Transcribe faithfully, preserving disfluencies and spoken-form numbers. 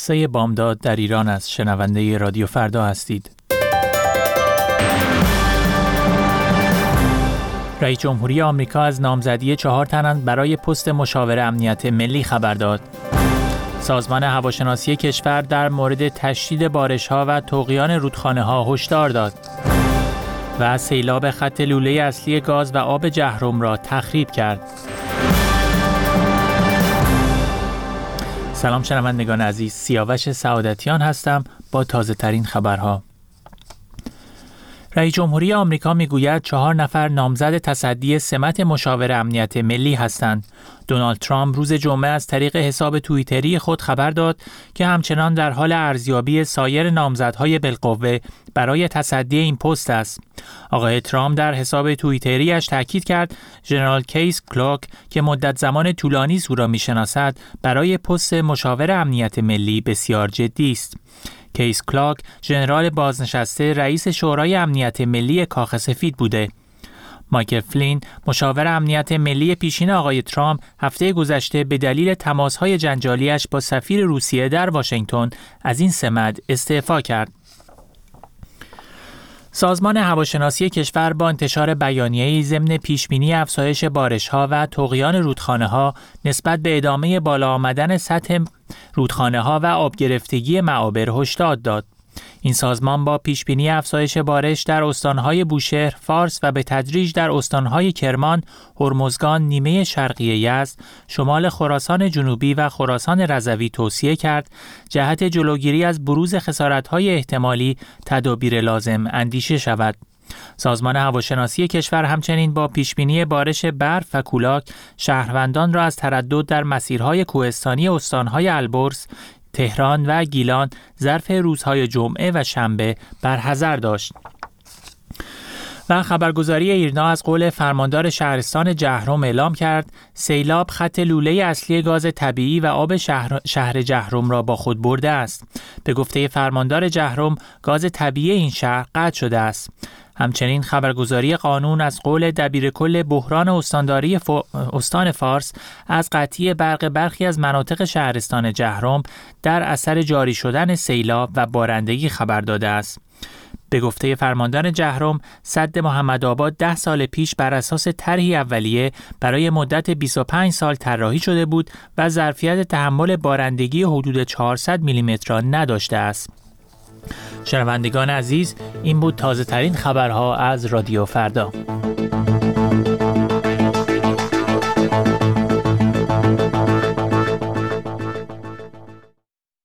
سه بامداد در ایران است. شنونده رادیو فردا هستید. رئیس جمهوری آمریکا از نامزدی چهار تن برای پست مشاور امنیت ملی خبر داد. سازمان هواشناسی کشور در مورد تشدید بارش‌ها و طغیان رودخانه‌ها هشدار داد. و سیلاب خط لوله اصلی گاز و آب جهرم را تخریب کرد. سلام شنوندگان عزیز، سیاوش سعادتیان هستم با تازه ترین خبرها. رئیس جمهوری آمریکا میگوید چهار نفر نامزد تصدی سمت مشاور امنیت ملی هستند. دونالد ترامپ روز جمعه از طریق حساب توییتری خود خبر داد که همچنان در حال ارزیابی سایر نامزدهای بالقوه برای تصدی این پست است. آقای ترامپ در حساب توییتریش تاکید کرد ژنرال کیس کلاک که مدت زمان طولانی او را میشناسد برای پست مشاور امنیت ملی بسیار جدی است. کیس کلاک ژنرال بازنشسته رئیس شورای امنیت ملی کاخ سفید بوده. مایکل فلین مشاور امنیت ملی پیشین آقای ترامپ هفته گذشته به دلیل تماس‌های جنجالیش با سفیر روسیه در واشنگتن از این سمت استعفا کرد. سازمان هواشناسی کشور با انتشار بیانیه‌ای ضمن پیشبینی افزایش بارش‌ها و طغیان رودخانه‌ها نسبت به ادامه بالا آمدن سطح رودخانه‌ها و آبگرفتگی معابر هشدار داد. این سازمان با پیشبینی افزایش بارش در استان‌های بوشهر، فارس و به تدریج در استان‌های کرمان، هرمزگان، نیمه شرقی یزد، شمال خراسان جنوبی و خراسان رضوی توصیه کرد جهت جلوگیری از بروز خسارت‌های احتمالی تدابیر لازم اندیشه شود. سازمان هواشناسی کشور همچنین با پیشبینی بارش برف و کولاک شهروندان را از تردد در مسیرهای کوهستانی استان‌های البرز، تهران و گیلان ظرف روزهای جمعه و شنبه برحذر داشت. و خبرگزاری ایرنا از قول فرماندار شهرستان جهرم اعلام کرد سیلاب خط لوله اصلی گاز طبیعی و آب شهر, شهر جهرم را با خود برده است. به گفته فرماندار جهرم گاز طبیعی این شهر قطع شده است. همچنین خبرگزاری قانون از قول دبیرکل بحران استانداری ف... استان فارس از قطعی برق برخی از مناطق شهرستان جهرم در اثر جاری شدن سیلاب و بارندگی خبر داده است. به گفته فرماندار جهرم، سد محمدآباد ده سال پیش بر اساس طرحی اولیه برای مدت بیست و پنج سال طراحی شده بود و ظرفیت تحمل بارندگی حدود چهارصد میلیمتر را نداشته است. شنوندگان عزیز، این بود تازه ترین خبرها از رادیو فردا.